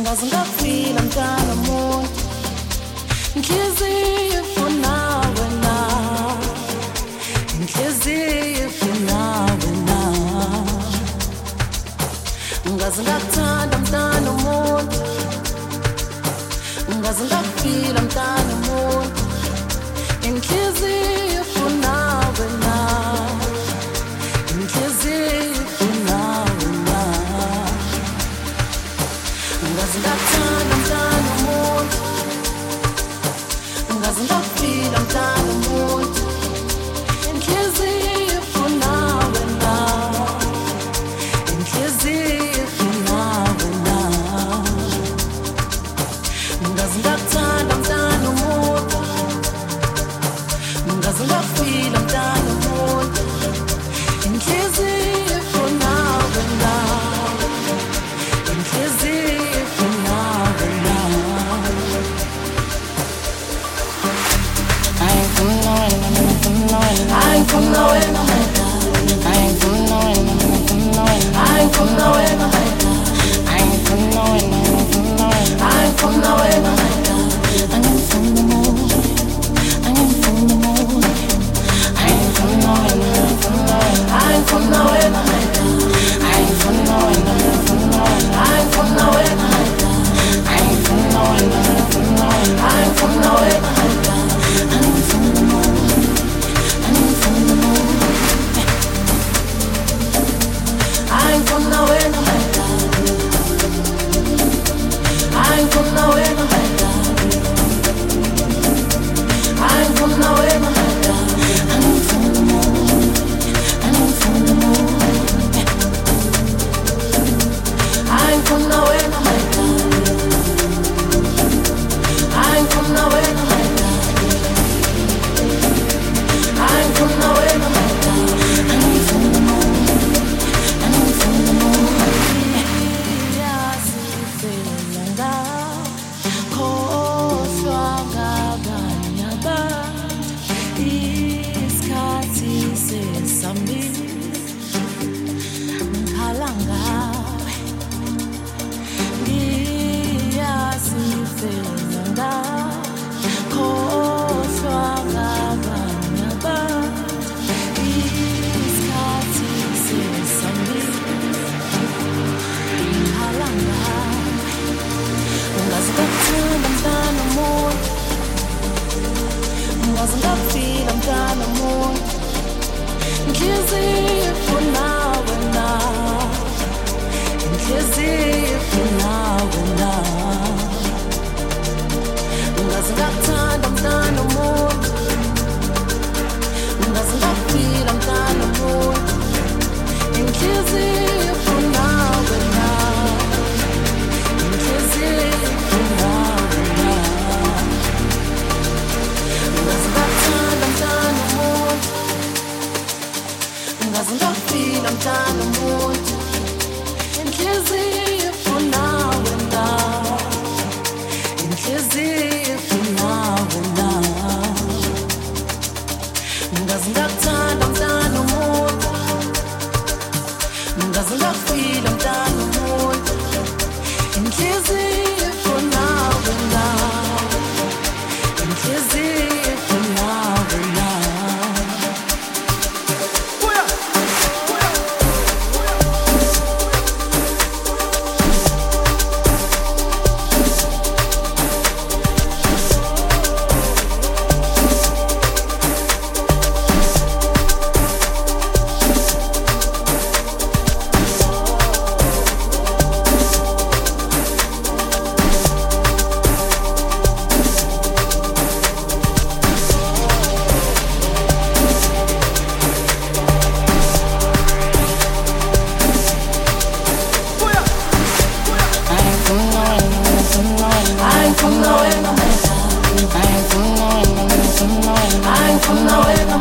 ngaze ngafila mntana muntu inhliziyo ifuna wena inhliziyo ifuna wena ngaze ngakuthanda mntana muntu ngaze ngafila mntana muntu inhliziyo ifuna wena inhliziyo ifuna wena ngaze ngakuthanda mntana muntu ngaze ngafila mntana muntu inhliziyo ifuna wena inhliziyo ifuna wena ngaze ngakuthanda mntana muntu ngaze ngafila mntana muntu inhliziyo ifuna wena inhliziyo ifuna wena. I ain't from nowhere, I ain't from nowhere, I ain't from nowhere, I ain't from nowhere, I ain't from nowhere, I ain't from nowhere, I ain't from the moon, I ain't from the moon, I ain't from nowhere, I ain't from nowhere, I ain't from nowhere, I ain't from nowhere, I ain't from nowhere, I ain't from nowhere, I ain't from the moon, I ain't from the moon, I ain't from nowhere, I ain't from nowhere, I ain't from nowhere, I ain't from the moon, I ain't from the moon, I ain't from nowhere, I ain't from nowhere, I ain't from nowhere, I ain't from the moon, I ain't from the moon. Yasifela khohlwa ngabanye abantu isikhathi sesambile ngikhala ngawe ngiyasifela khohlwa ngabanye abantu isikhathi sesambile ngikhala ngawe ungaze ngakuthanda mntana muntu ungaze ngafila mntana muntu inhliziyo ifuna wena inhliziyo ifuna wena ungaze ngakuthanda mntana muntu ungaze ngafila mntana muntu inhliziyo ifuna wena inhliziyo ifuna wena ungaze ngakuthanda mntana muntu ungaze ngafila mntana muntu inhliziyo ifuna wena inhliziyo ifuna wena ungaze ngakuthanda mntana muntu ungaze ngafila mntana muntu inhliziyo ifuna wena inhliziyo ifuna wena. I ain't from nowhere, I ain't from nowhere, I ain't from nowhere.